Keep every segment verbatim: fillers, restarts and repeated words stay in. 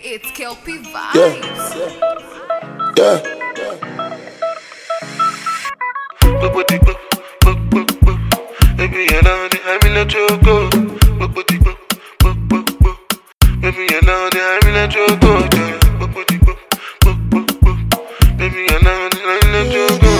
It's Kelpie Vibes. Yeah. Yeah. Baby, you know that I'm in a choco. Baby, you know that I'm in a choco. Baby, you know that I'm in a choco.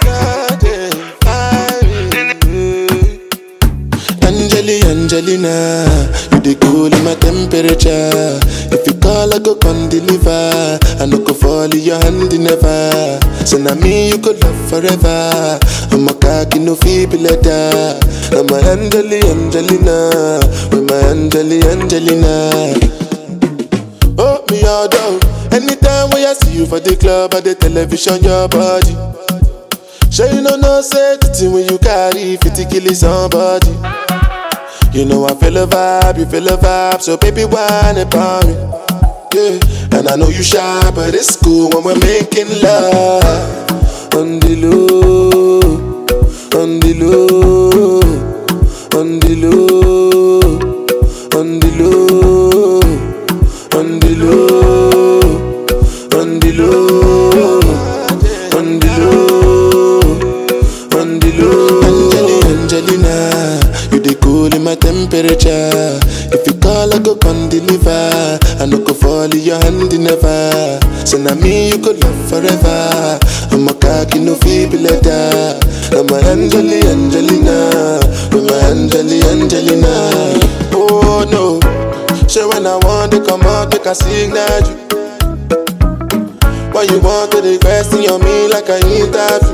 Angeli, Angelina, you the cool in my temperature. If you call, I go come deliver. I no go fall in your hand never. So now me you could love forever. I'm a cocky no feeble letter. I'm a Angeli, Angelina, with my Angeli, Angelina. Oh me all down. Anytime when I see you for the club or the television, your body. Sure you know no say the thing when you carry fifty kill somebody. You know I feel a vibe, you feel a vibe, so baby whine about me. Yeah, and I know you shy, but it's cool when we're making love. On the low, on the low, on the low, on the low, on the low, on the low, on the low, on the low. Angeli, Angelina, you the cool in my temperature. If you call, I go come deliver. I no go fall in your hand never. So now me you could love forever. I'm a cocky no feeble letter. I'm a Angeli, Angelina, I'm a Angeli, Angelina. Oh no, sure when I want to come out, make a signal you. Why you want to request on me like I interview?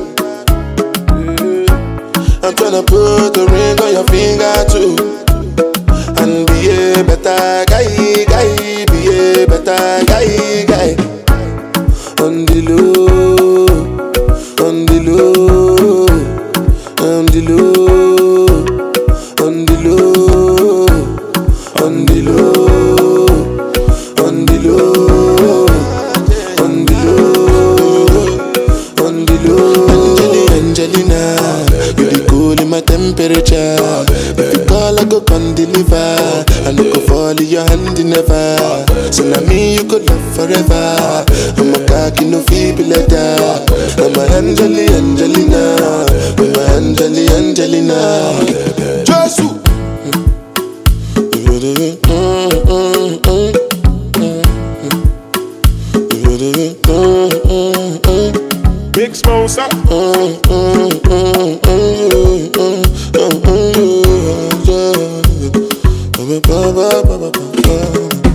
I'm tryna put a ring on your finger too. And be a better guy, guy, be a better guy, guy. On the low, on the low, on the low, on the low, on the low, on the low, on the low, on the low. Angeli, Angelina, you the cool in my temperature. If you call, I go come deliver. I no go fall in your hand never. So now me you could love forever. I'm a cocky no feeble letter. I'm a Angeli, Angelina, I'm a Angeli, Angelina. Jesus. Big Smosa. Ba ba ba ba ba ba.